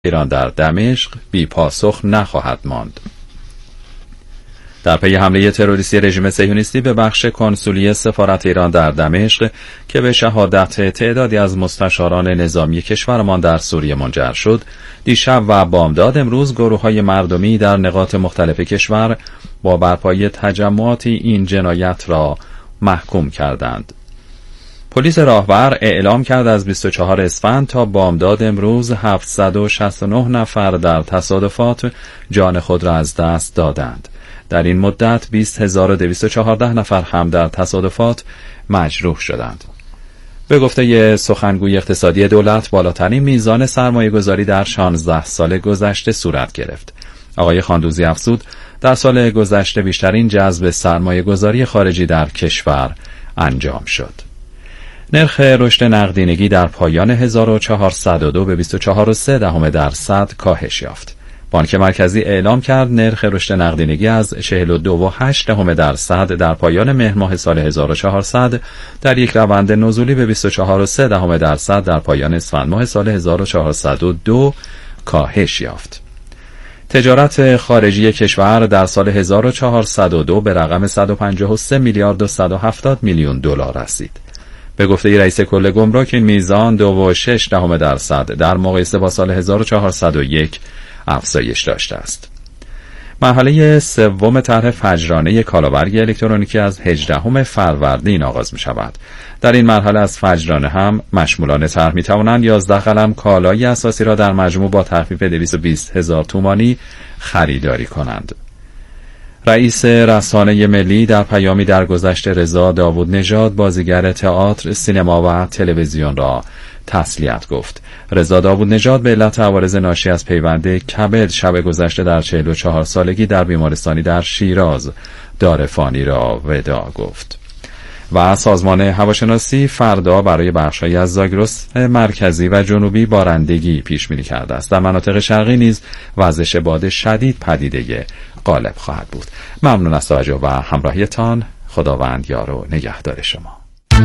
ایران در دمشق بی پاسخ نخواهد ماند. در پی حمله تروریستی رژیم صهیونیستی به بخش کنسولی سفارت ایران در دمشق که به شهادت تعدادی از مستشاران نظامی کشورمان در سوریه منجر شد، دیشب و بامداد امروز گروه‌های مردمی در نقاط مختلف کشور با برپایی تجمعاتی این جنایت را محکوم کردند. پلیس راهبر اعلام کرد از 24 اسفند تا بامداد امروز 769 نفر در تصادفات جان خود را از دست دادند. در این مدت 20214 نفر هم در تصادفات مجروح شدند. به گفته سخنگوی اقتصادی دولت، بالاترین میزان سرمایه‌گذاری در 16 سال گذشته صورت گرفت. آقای خاندوزی افزود در سال گذشته بیشترین جذب سرمایه‌گذاری خارجی در کشور انجام شد. نرخ رشد نقدینگی در پایان 1402 به 24.3% کاهش یافت. بانک مرکزی اعلام کرد نرخ رشد نقدینگی از 42.8% در پایان مهر ماه سال 1400 در یک روند نزولی به 24.3% در پایان اسفند ماه سال 1402 کاهش یافت. تجارت خارجی کشور در سال 1402 به رقم 153 میلیارد و 170 میلیون دلار رسید. به گفته رئیس کل گمرک این میزان 2.6% در مقایسه با سال 1401 افزایش داشته است. مرحله سوم طرح فجرانه کالابرگ الکترونیکی از 18 فروردین آغاز می شود. در این مرحله از فجرانه هم مشمولان طرح می توانند 11 قلم کالای اساسی را در مجموع با تخفیف 220,000 تومانی خریداری کنند. رئیس رسانه ملی در پیامی درگذشت رضا داوود نژاد بازیگر تئاتر، سینما و تلویزیون را تسلیت گفت. رضا داوود نژاد به علت عوارض ناشی از پیوند کبد شب گذشته در 44 سالگی در بیمارستانی در شیراز دار فانی را وداع گفت. و سازمان هواشناسی فردا برای بخش‌هایی از زاگرس مرکزی و جنوبی بارندگی پیش‌بینی کرده است. در مناطق شرقی نیز وزش باد شدید پدیده غالب خواهد بود. ممنون از توجه و همراهیتان. خداوند یار و نگهدار شما.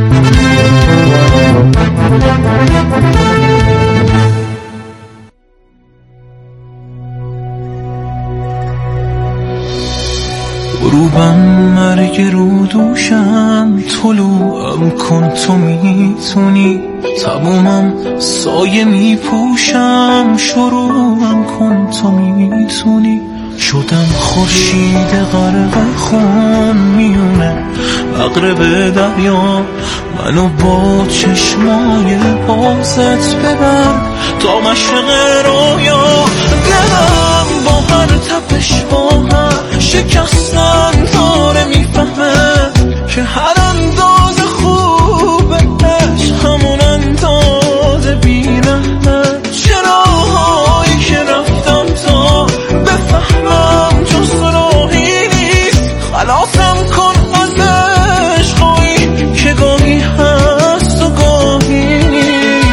غروبم مرگ رو دوشم، طلوعم کن تو میتونی، تمومم سایه میپوشم، شروعم کن تو میتونی. شدم خورشید غرق خون میونه عقرب دریا، منو با چشمای بازت ببر تا مشرق رویا. دلم با هر تپش با هم شکستن داره میفهمه که هر انداز خوبش همون انداز بی‌رحمه. چراهایی که رفتم تا بفهمم جز راهی نیست، خلاصم کن از عشقایی که گاهی هست و گاهی نیست.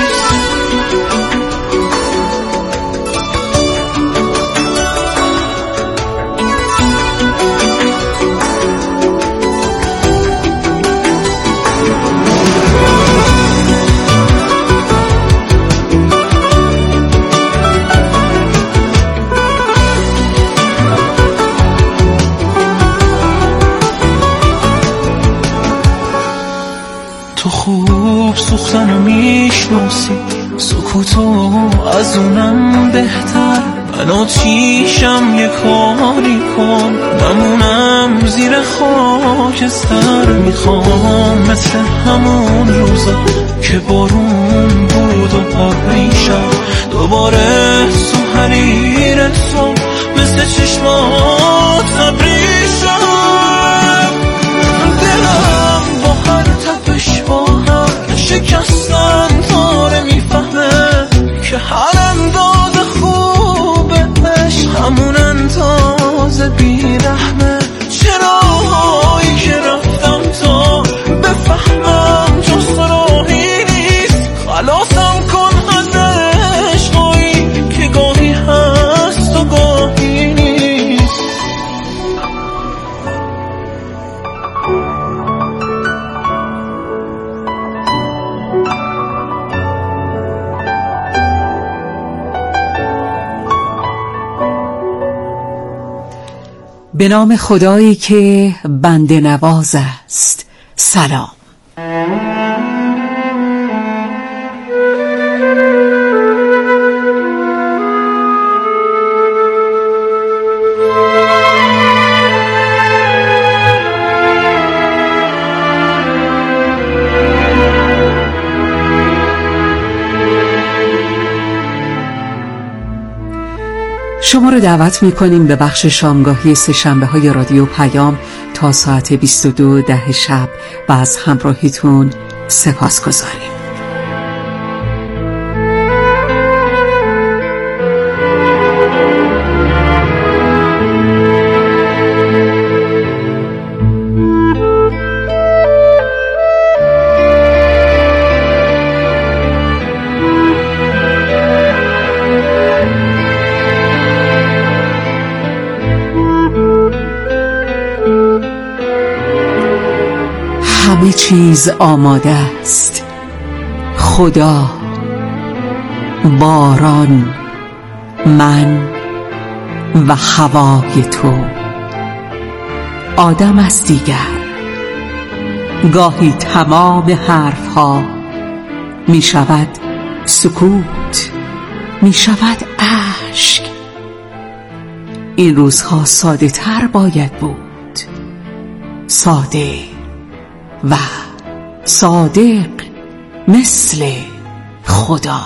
تو خوب سوختنو میشناسی، سکوتو از اونم بهتر. من آتیشم یه کاری کن، نمونم زیر خاکستر. میخوام مثل همون روزا که بارون بود و پاریشم، دوباره تو حریر تو مثل چشمات ابریشم. دلم با هر تپش با هر شکستن داره میفهمه که هر انداز خوبش همون انداز بی‌رحمه. چراهایی که رفتم تا بفهمم جز راهی نیست، خلاصم کن از عشقایی که گاهی هست و گاهی نیست. به نام خدایی که بنده نواز است. سلام. شما رو دعوت می‌کنیم به بخش شامگاهی سه‌شنبه‌های رادیو پیام تا ساعت 22:10 شب و از همراهیتون سپاسگزاریم. همه چیز آماده است. خدا، باران، من و هوای تو. آدم از دیگر. گاهی تمام حرفها می شود سکوت، می شود اشک. این روزها ساده تر باید بود. ساده و صادق مثل خدا.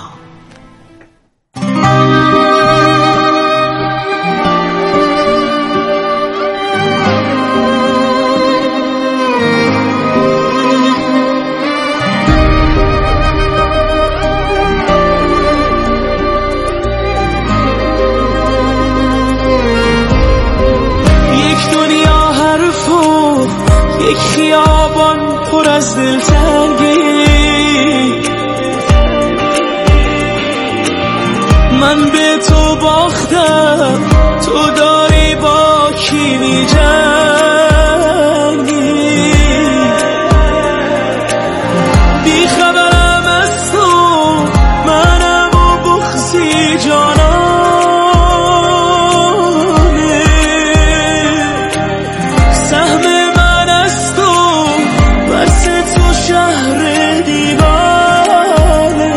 یک دنیا حرف و یک خیابان پر از دلتنگی، من به تو باختم، تو داری با کی می جنگی. بی خبرم از تو، منم و بغضی جانانه. سهم من از تو، بس تو شهر دیوانه.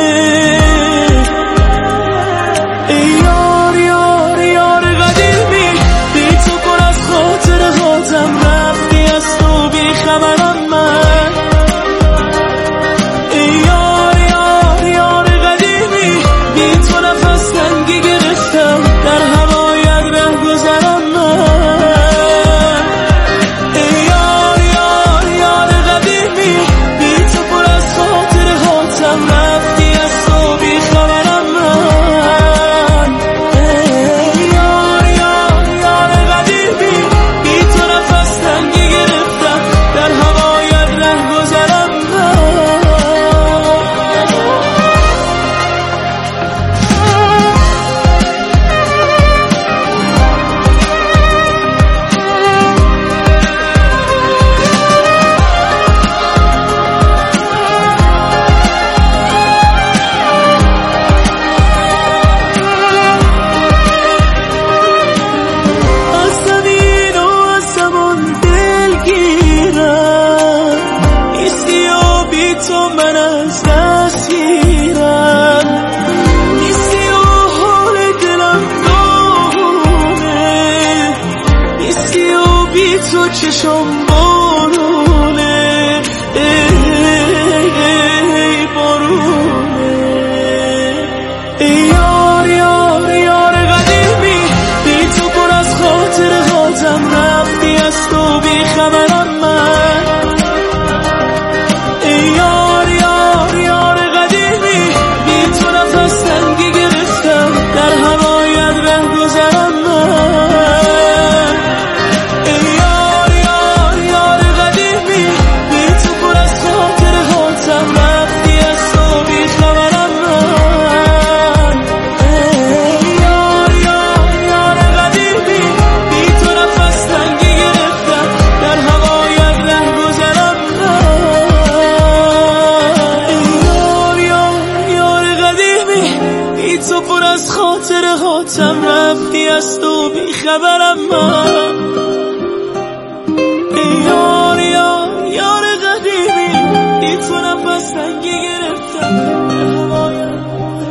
ای یار یار یار قدیمی، بی تو پر از خاطر خاطم، رفتی از تو بی خبرم من. ای یار یار یار قدیمی، بی تو نفس تنگی گرفتم، در هوایت رهگذرم من. ای یار یار یار قدیمی، بی تو پر از خاطر خاطم، رفتی از تو بی خبرم من. ای یار یار یار قدیمی، بی تو نفس تنگی گرفتم، در هوایت رهگذرم من. از زمین و از زمان دلگیرم، نیستی و بی تو من از دست میرم. نیستی و حال دلم داغونه، نیستی و بی تو چشم بارونه. ای بارونه. ای یار یار یار قدیمی، بی تو پر از خاطر خاطم، رفتی از تو بی خبرم من. ای یار یار یار قدیمی، بی تو نفس تنگی گرفتم، در هوایت رهگذرم من. ای یار یار هاتم رفتی از تو بیخبرم من. ای یار یار یار قدیمی بی تو نفس تنگی گرفتم در هوایم.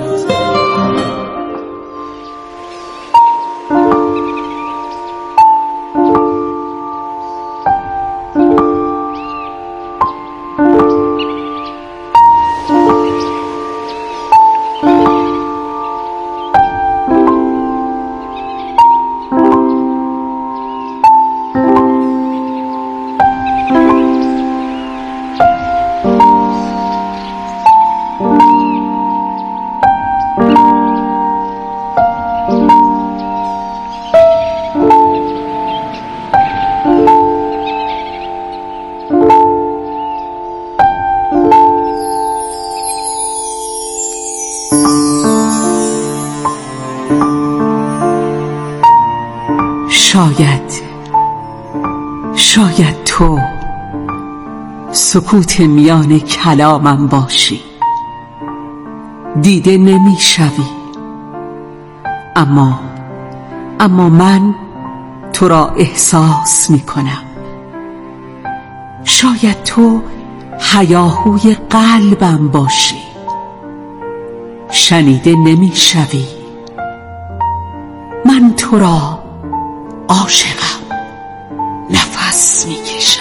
شاید تو سکوت میان کلامم باشی، دیده نمیشوی، اما من تو را احساس میکنم. شاید تو هیاهوی قلبم باشی، شنیده نمیشوی، من تو را عاشقم، نفس میکشم.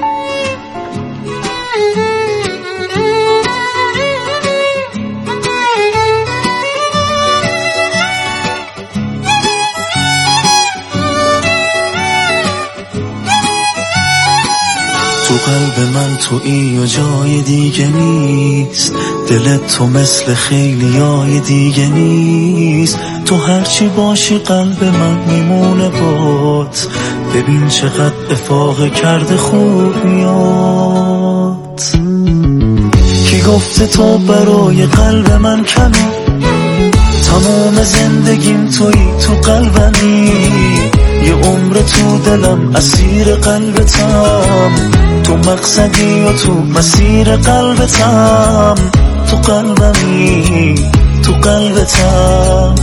تو قلب من تویی و جای دیگه نیست، دلت تو مثل خیلیای دیگه نیست. تو هرچی باشی قلب من میمونه بات، ببین چقدر افاقه کرده خوب میاد. کی گفته تو برای قلب من کمی، تمام زندگیم تویی، تو قلبمی. یه عمر تو دلم اسیر قلبتم، تو مقصدی و تو مسیر قلبتم، تو قلبمی، تو قلبتم.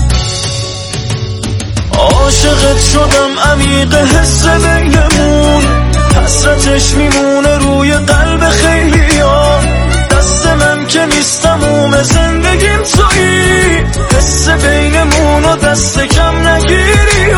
عاشقت شدم عمیق حس بینمون، حسرتش میمونه روی قلب خیلیا. دست من که نیست تموم زندگیم تویی، حس بینمون و دست کم نگیری.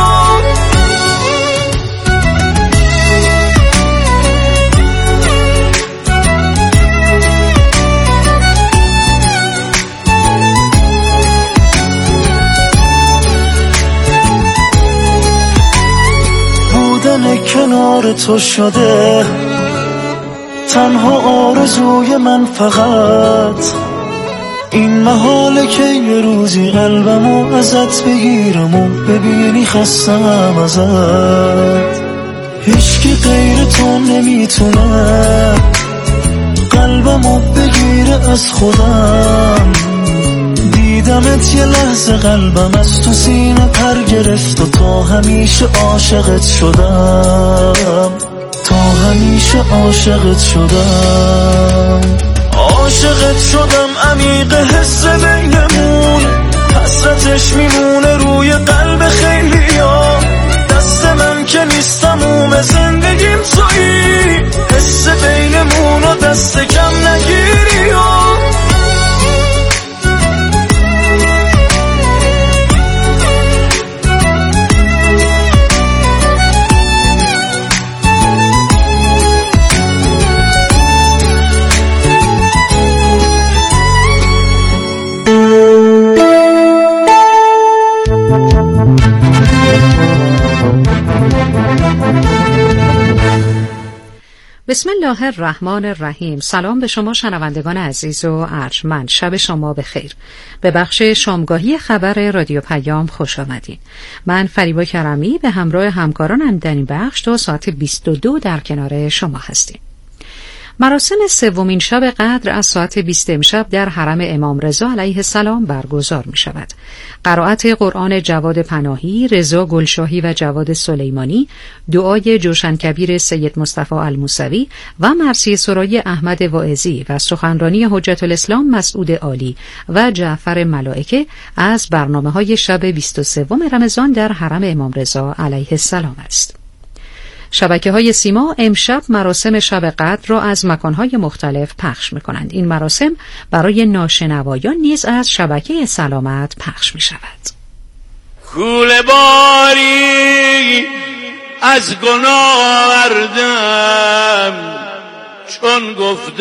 کنار تو شده تنها آرزوی من، فقط این محاله که یه روزی قلبمو ازت بگیرم و ببینی خستم ازت. هیچکی غیر تو نمیتونه قلبمو بگیره از خودم. دیدمت یه لحظه قلبم از تو سینه پر گرفت و تا همیشه عاشقت شدم، تا همیشه عاشقت شدم. عاشقت شدم عمیق حس بینمون، حسرتش میمونه روی قلب خیلیا. دست من که نیست تموم زندگیم تویی، حس بینمون و دست کم نگیری. بسم الله الرحمن الرحیم. سلام به شما شنوندگان عزیز و ارجمند، شب شما بخیر. به بخش شامگاهی خبر رادیو پیام خوش آمدید. من فریبا کرمی به همراه همکارانم در این بخش تا ساعت 22 در کنار شما هستیم. مراسم سومین شب قدر از ساعت 20 امشب در حرم امام رضا علیه السلام برگزار می شود. قرائت قرآن جواد پناهی، رضا گلشاهی و جواد سلیمانی، دعای جوشن کبیر سید مصطفی الموسوی و مرثیه سرای احمد واعظی و سخنرانی حجت الاسلام مسعود عالی و جعفر ملائکه از برنامه‌های شب 23 رمضان در حرم امام رضا علیه السلام است. شبکه‌های سیما امشب مراسم شب قدر را از مکان‌های مختلف پخش می‌کنند. این مراسم برای ناشنوایان نیز از شبکه سلامت پخش می‌شود. کوله باری از گناه آوردم چون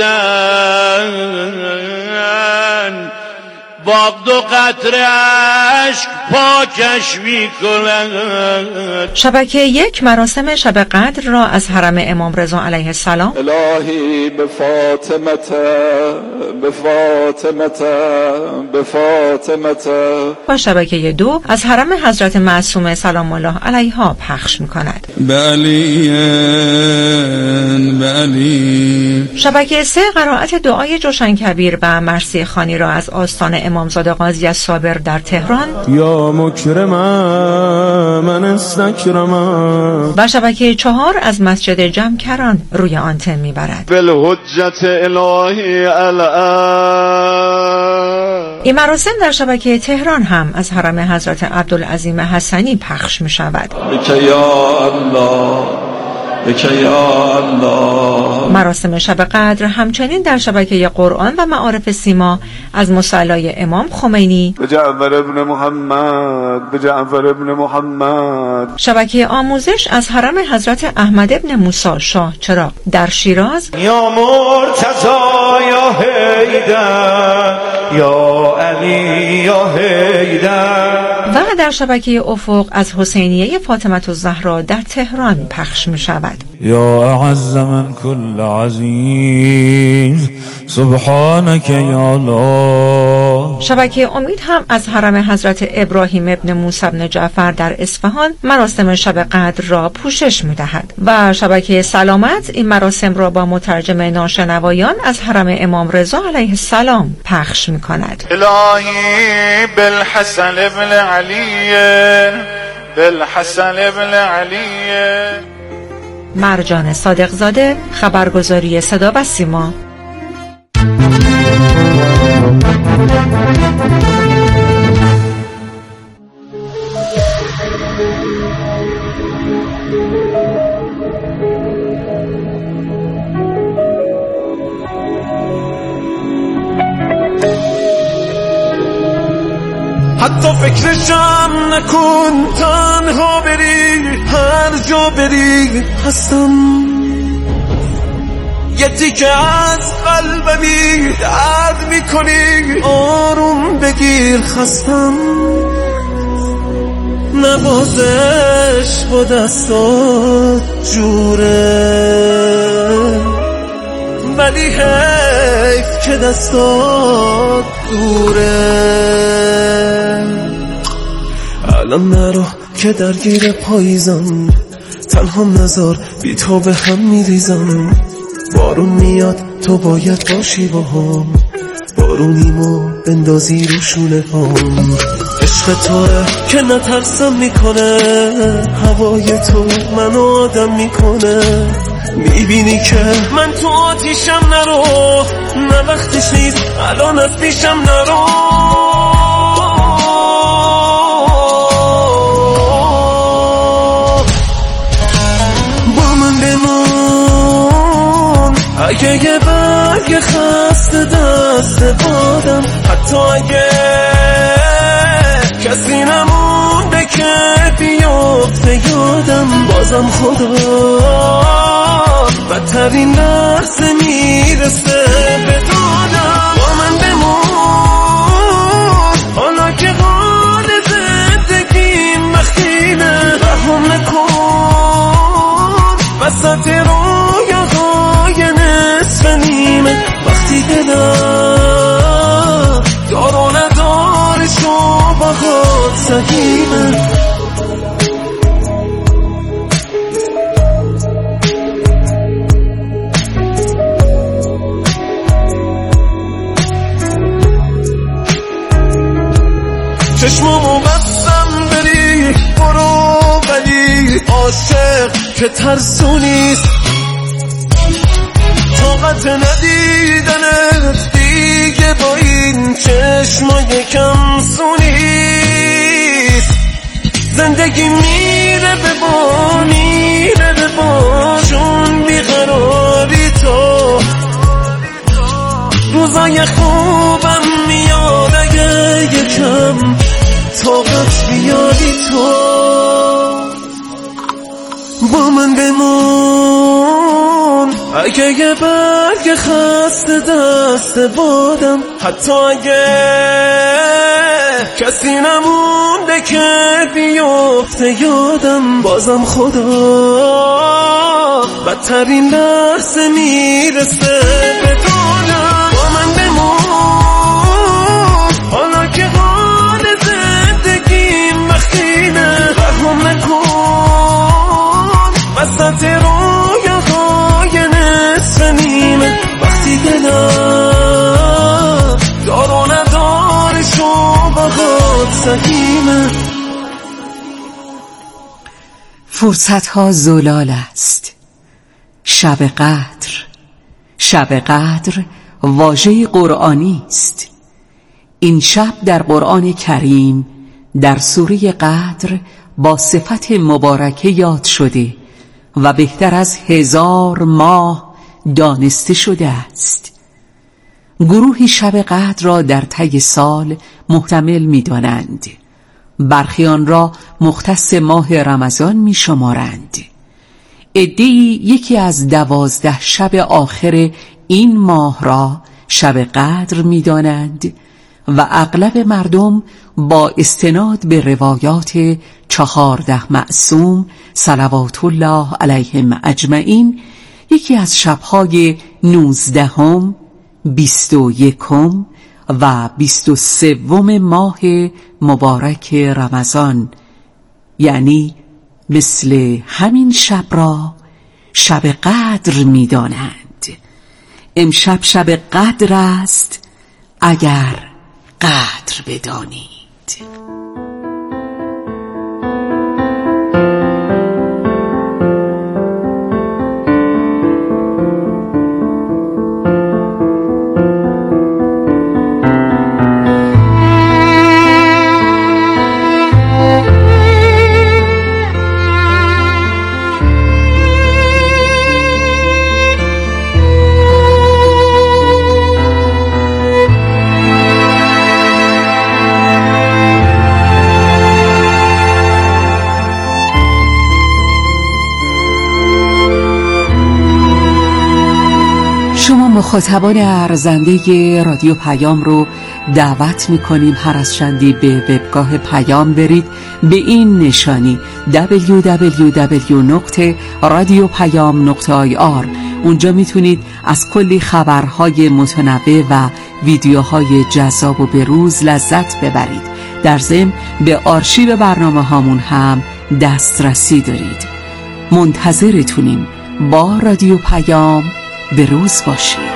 گفتن با 2 قطره اشک پاکش می‌کند. شبکه 1 مراسم شب قدر را از حرم امام رضا علیه السلام الهی به فاطمه و شبکه 2 از حرم حضرت معصومه سلام الله علیها پخش می‌کند. به علی. شبکه 3 قرائت دعای جوشن کبیر و مرثیه خوانی را از آستان امامزاده قاضی الصابر در تهران یا مکرمم من استکرمم و شبکه 4 از مسجد جمکران روی آنتن میبرد. بالحجت الهی این مراسم در شبکه تهران هم از حرم حضرت عبدالعظیم حسنی پخش میشود. مراسم شب قدر همچنین در شبکه قرآن و معارف سیما از مصلی امام خمینی به جعفر ابن محمد شبکه آموزش از حرم حضرت احمد ابن موسی شاه چراغ در شیراز یا مرتضی یا حیدر یا علی یا حیدر و در شبکه افق از حسینیه فاطمه الزهرا در تهران پخش می شود. یا اعز من کل عزیز سبحانك یا الله. شبکه امید هم از حرم حضرت ابراهیم ابن موسی ابن جعفر در اصفهان مراسم شب قدر را پوشش می دهد و شبکه سلامت این مراسم را با مترجم ناشنوایان از حرم امام رضا علیه السلام پخش می کند. الهی بالحسن ابن علی مرجان صادق زاده، خبرگزاری صدا و سیما. حتی فکرشم نکن تنها بری هر جا بری هستم یه تیکه از قلبمی درد میکنی آروم بگیر خستم نوازش با دستات جوره ولی حیف که دستات دوره الان نرو که درگیر پاییزم تنهام نذار بی تو به هم میریزم بارون میاد تو باید باشی با هم بارونیمو بندازی رو شونه هم عشق توه که نترسم میکنه هوای تو منو آدم میکنه میبینی که من تو آتیشم نرو نه وقتش نیست الان از پیشم نرو با من بمون اگه یه برگ خسته دست بادم حتی اگه کسی نمونده که بیافته یادم بازم خدا بدترین لحظه میرسه به دادم با من بمون حالا که حال زندگیم وقتینه رحم نکن وسط رویاهای نصف نیمه وقتی دلم دار و ندارش و باهات سهیمه که ترسونیست، طاقت ندیدنت دیگه با این چشمای کم سونیست. زندگی میره به با چون بیقراری تو، روزای خوبم میاد اگه یکم طاقت بیاری تو. با من بمون اگه یه برگ خسته دست بادم، حتی اگه کسی نمونده که بیفته یادم، بازم خدا بدترین لحظه میرسه به دادم. با من بمون حالا که حال زندگیم وقتینه، رحم نکن وسط رویاهای نصف نیمه، وقتی دلم دار و ندارش و باهات سهیمه. فرصت ها زلال است. شب قدر واژه قرآنی است. این شب در قرآن کریم در سوره قدر با صفت مبارکه یاد شده و بهتر از 1000 ماه دانسته شده است. گروهی شب قدر را در طی سال محتمل می دانند. برخی آن را مختص ماه رمضان می شمارند. عده‌ای یکی از 12 شب آخر این ماه را شب قدر می دانند و اغلب مردم با استناد به روایات 14 معصوم صلوات الله علیهم اجمعین یکی از شبهای 19، 21 و 23 ماه مبارک رمضان، یعنی مثل همین شب را شب قدر می دانند. امشب شب قدر است اگر قدر بدانید. مخاطبان ارزنده رادیو پیام رو دعوت میکنیم هر از چندی به وبگاه پیام برید به این نشانی www.radiopayam.ir. اونجا میتونید از کلی خبرهای متنوع و ویدیوهای جذاب و بروز لذت ببرید. در ضمن به آرشیو برنامه هامون هم دسترسی دارید. منتظرتونیم. با رادیو پیام بروز باشید.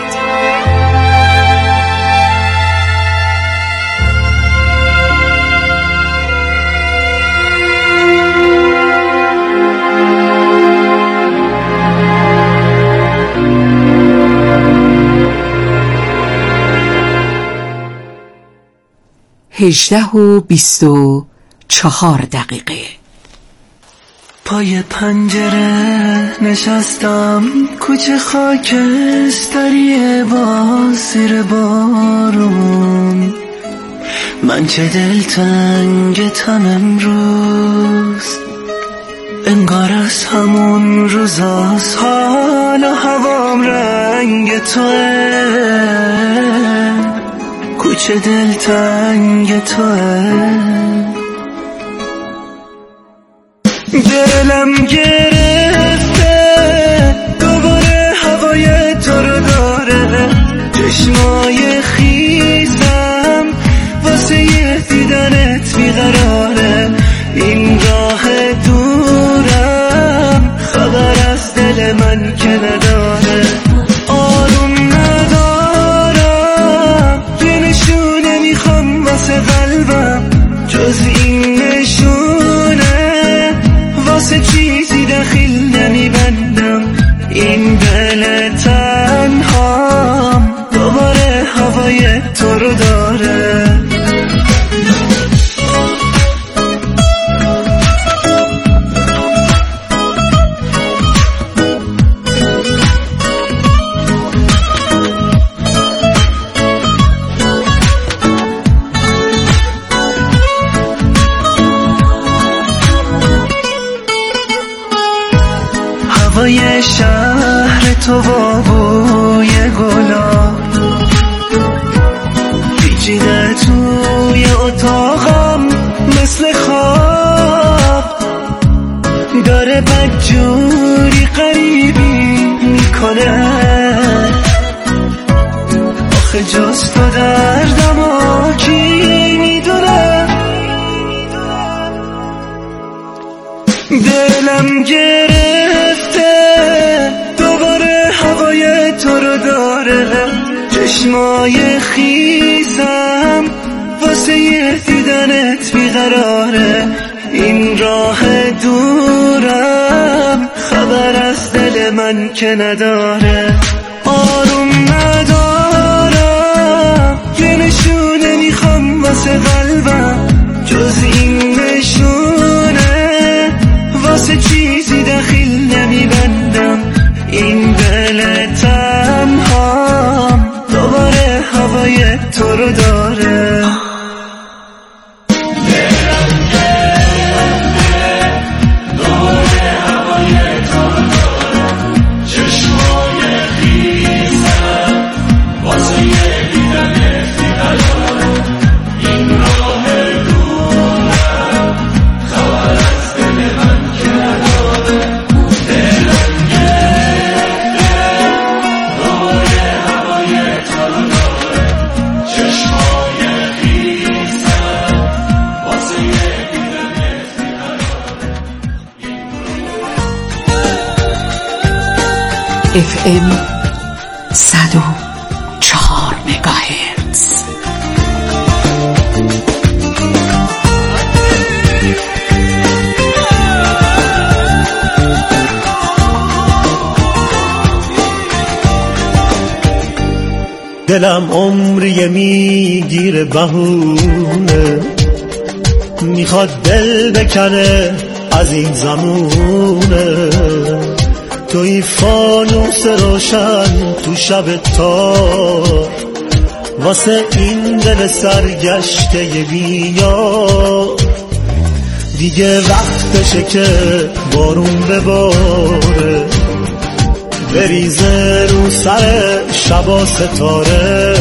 18:24 پای پنجره نشستم، کوچه خاکستریه با زیر بارون. من چه دلتنگتم امروز، انگار از همون روزاست، حال و هوام رنگ توه، کوچه دلتنگ توه. دلم گرفته دوباره هوای تو رو داره، چشمای خیزم واسه یه دیدنت بیقراره. این راه دورم خبر از دل من که نداره، آروم ندارم، یه نشونه میخوام واسه قلبم، جز این نشونه واسه چیزی در این دل تنهام دوباره هوای تو رو داره. هوای شهر تو با بوی گلاب پیچیده توی اتاقم مثل خواب، داره بدجوری غریبی میکنه. آخه جز تو دردمو کی میدونه؟ دلم گرفته دوباره هوای تو رو داره. چشمای خیسم واسه دیدنت بیقراره. این راه دورم خبر از دل من که نداره. آروم ندارم یه نشونه میخوام واسه قلبم، جز این نشونه واسه چیزی دخیل نمیبندم. این دل تنهام دوباره هوای تو رو داره. FM 104 مگاهرتز. دلم عمریه میگیره بهونه، میخواد دل بکنه از این زمونه. توی فانوس روشن تو شب تار، واسه این دل سرگشته بیا. دیگه وقتشه که بارون بباره، بریزه رو سر شبا ستاره.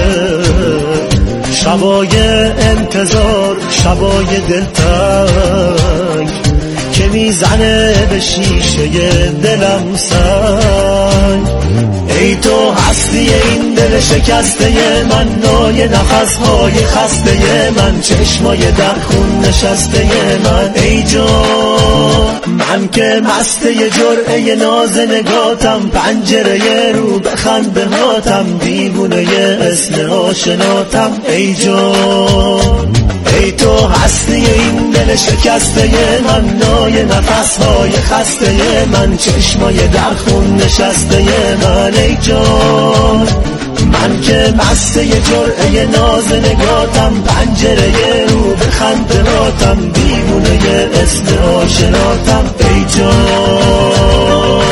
شبای انتظار، شبای دلتنگ که میزنه به شیشه دلم سنگ. ای تو هستی این دل شکسته من، نای نفسهای خسته من، چشمای در خون نشسته من. ای جان من که مسته جرعه ناز نگاتم، پنجره رو به خنده هاتم، دیوونه اسم آشناتم. ای جان ای تو هستی این دل شکسته من، نای نفسهای خسته من، چشمای در خون نشسته من. ای جان من که مسته جرعه ناز نگاتم، پنجره رو به خندهاتم، دیوونه اسم آشناتم. ای جان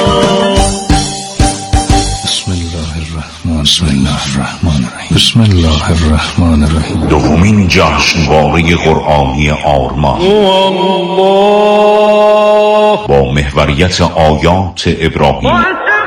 بسم الله الرحمن الرحیم. دومین جشنواره قرآنی آرمان با محوریت آیات ابراهیم.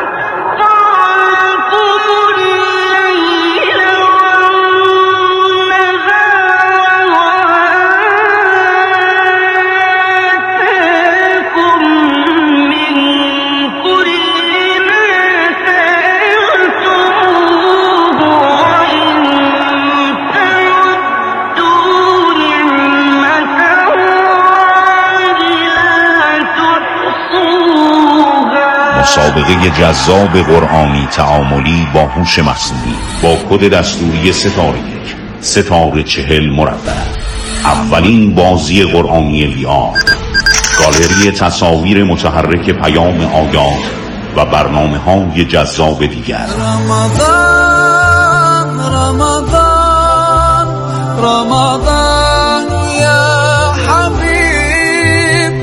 مسابقه جذاب قرآنی تعاملی با هوش مصنوعی با کد دستوری ستاره 40 مربع. اولین بازی قرآنی VR، گالری تصاویر متحرک پیام آیات و برنامه‌های جذاب دیگر. رمضان رمضان رمضان